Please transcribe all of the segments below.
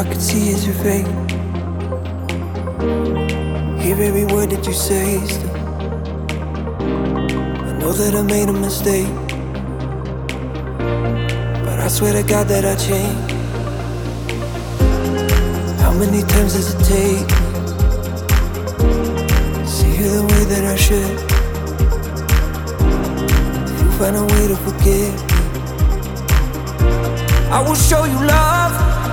could see is your fate. Hear every word that you say still. I know that I made a mistake, but I swear to God that I changed. How many times does it take to see you the way that I should? If you find a way to forgive me, I will show you love.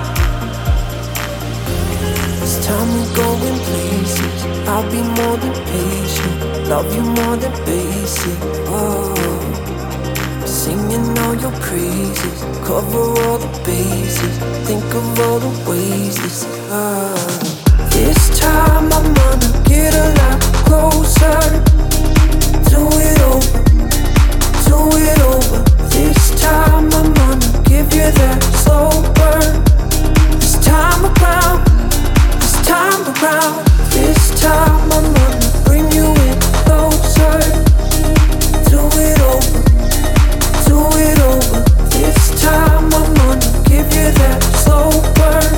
This time we're going places. I'll be more than patient, love you more than basic. Oh, singing all your praises, cover all the bases, think of all the ways this love. This time I'm gonna get a lot closer. Do it over, do it over. This time I'm gonna give you that slow burn. This time around, this time around. This time I'm gonna bring you in closer. Do it over, do it over. This time I'm gonna give you that slow burn.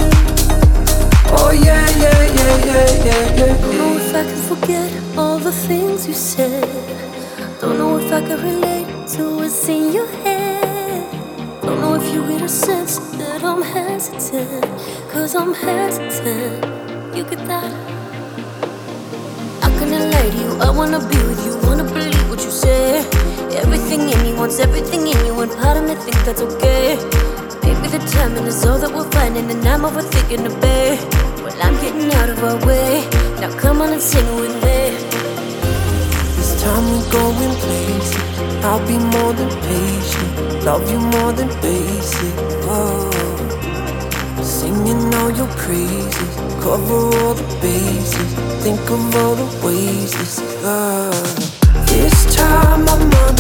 Oh yeah, yeah, yeah, yeah, yeah, yeah. Don't know if I can forget all the things you said. Don't know if I can relate to what's in your head. Don't know if you get a sense that I'm hesitant, 'cause I'm hesitant. You get that? How can I lie to you? I wanna be with you, wanna believe what you say. Everything in me wants everything in you, and part of me think that's okay. Maybe the timing is all that we're finding, and I'm overthinking the bay. Well, I'm getting out of our way. Now come on and sing with me. This time we're going places. I'll be more than patient, love you more than basic. Oh, singing all your praises, cover all the bases, think of all the ways this love. This time I'm on